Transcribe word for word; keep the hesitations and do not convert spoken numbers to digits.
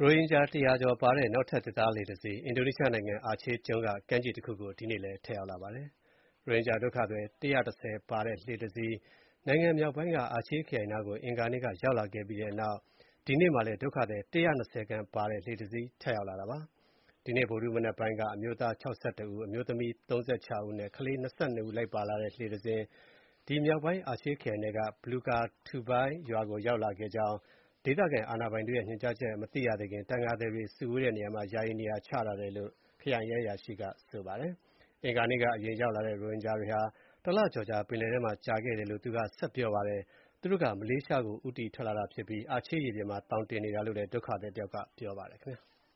ရိုဟင်ဂျာ တစ်ရာကျော်ပါတဲ့ နောက်ထပ်သစ်သားလှေတစီး အင်ဒိုနီးရှားနိုင်ငံ အာချေးကျွန်းက ကမ်းခြေတစ်ခုကို ဒီနေ့လည်း ထပ်ရောက်လာပါတယ်။ ရိုဟင်ဂျာဒုက္ခသည် ၁၁၀ ပါတဲ့ လှေတစ်စီး နိုင်ငံမြောက်ပိုင်းက အာချေးခရိုင်နားကို အင်္ဂါနေ့က ရောက်လာခဲ့ပြီးတဲ့နောက် ဒီနေ့မှာလည်း ဒုက္ခသည် ၁၂၀ ခန့်ပါတဲ့ လှေတစ်စီး ထပ်ရောက်လာတာပါ။ ဒီနေ့ ဗုဒ္ဓဟူးမနက်ပိုင်းက အမျိုးသား ၆၁ ဦး၊ အမျိုးသမီး ၃၆ ဦးနဲ့ ကလေး ၂၂ ဦး လိုက်ပါလာတဲ့ လှေတစ်စင်း မြောက်ပိုင်း အာချေးခရိုင်ထဲက Buluka Tubai ရွာကို ရောက်လာခဲ့ကြောင်း ဒေသခံအာဏာပိုင်တွေရဲ့ ညွှန်ကြားချက်မသိရသေးခင် သံဃာသည်တွေ စုဝေးတဲ့နေရာမှာ ယာယီနေရာချထားတယ်လို့ ခရိုင်ရဲအရာရှိက ဆိုပါတယ်။ အင်္ဂါနေ့က အရင်ရောက်လာတဲ့ ရိုဟင်ဂျာတွေဟာ တစ်လကျော်ကြာ ပင်လယ်ထဲမှာ ကြာခဲ့တယ်လို့ သူက ဆက်ပြောပါတယ်။ သူတို့က မလေးရှားကို ဦးတည်ထွက်လာတာဖြစ်ပြီး အာချေးရေပြင်မှာ သောင်တင်နေတာလို့လည်း ဒုက္ခသည်တစ်ယောက်က ပြောပါတယ်ခင်ဗျာ။